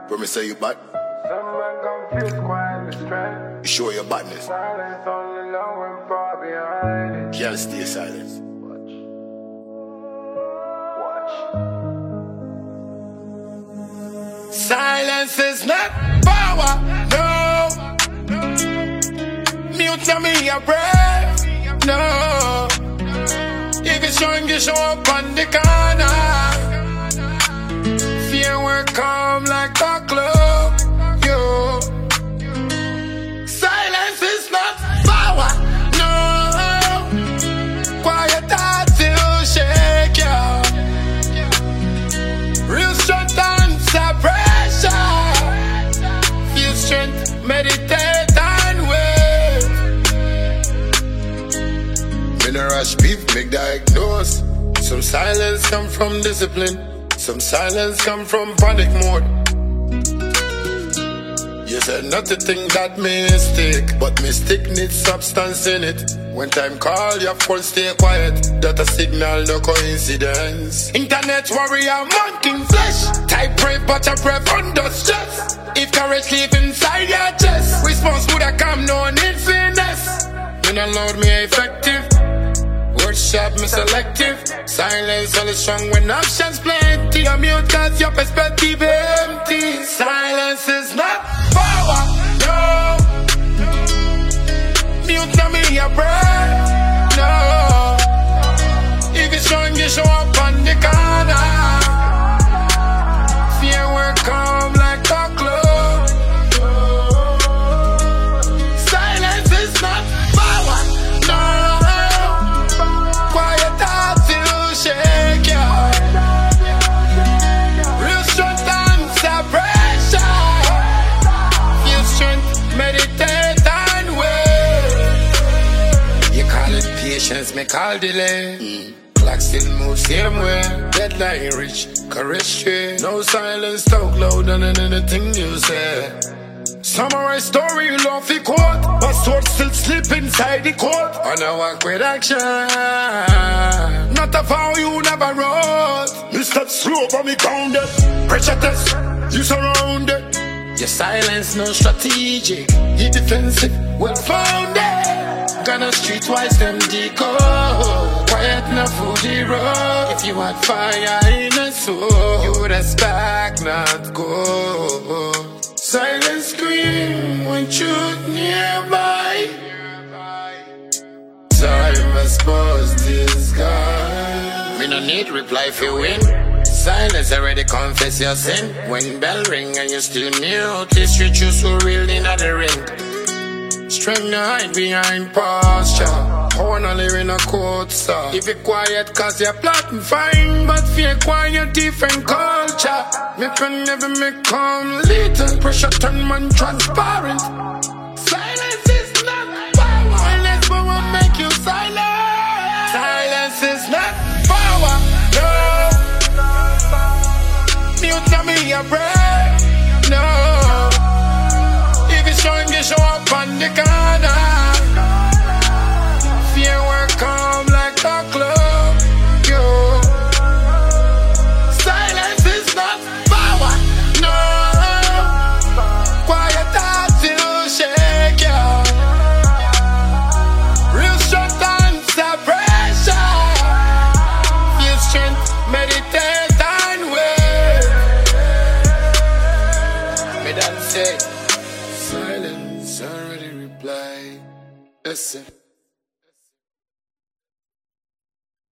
When me say you bad, Someone confused, quiet, distressed. you show your badness. Silence only long and far behind it. Can't stay silent. Watch. Silence is not power, no. Mute na me a breath, no. If it's showing, you show up on the corner. Fear will come like a club, yo. Silence is not power, no. Quiet heart till shake ya. Real strength and suppression. Feel strength, meditate and wait. Me no rush beef, make diagnose. Some silence come from discipline. Some silence come from panic mode. You said not to think that mistake, but mistake needs substance in it. When time call, you have to stay quiet. That a signal, no coincidence. Internet warrior, monkey flesh. Type brave, but a brave under stress. If courage live inside your chest, response would have come, no need finesse. You not loud me effective. Word sharp, me selective. Silence only strong when options plenty. You mute cause your perspective empty. Silence is not power, no. Mute na me a breath, no. If it's strong, you show up on the corner. Fear will come like a club. Silence is not power, no. Quiet heart till shake ya. Real strength and suppression. Feel strength, meditate and wait. You call it patience, me call delay. Clock still move same way. Deadline reach, courage straight. No silence, talk louder than anything you say. Summarize story, you love the quote, but sword still slip inside the court. On a walk with action, not a vow you never wrote. You step slow but me grounded. Pressure test, you surrounded. Your silence no strategic, you defensive, well founded. Gonna streetwise them decode. Quiet na foodie road. If you had fire in a soul, you would expect not go. Silence scream when truth nearby. Time has paused this guy. We no need reply if you win. Silence already confess your sin. When bell ring and you still mute, history choose who real in the ring. Strength no hide behind posture. Wanna live in a court, sir. If you quiet cause you're plotting fine, but fear quiet different culture. Me can never make calm little. Pressure turn man transparent. Silence is not power. Unless we will make you silent. Silence is not power, no. Mute na me a breath, no. If it's showing, you show up on the corner. Fear will come like a club, yo. Silence is not power, no. Quiet heart till shake ya. Real strength and suppression. Feel strength, meditate and wait. Me done say silence already replied. Listen.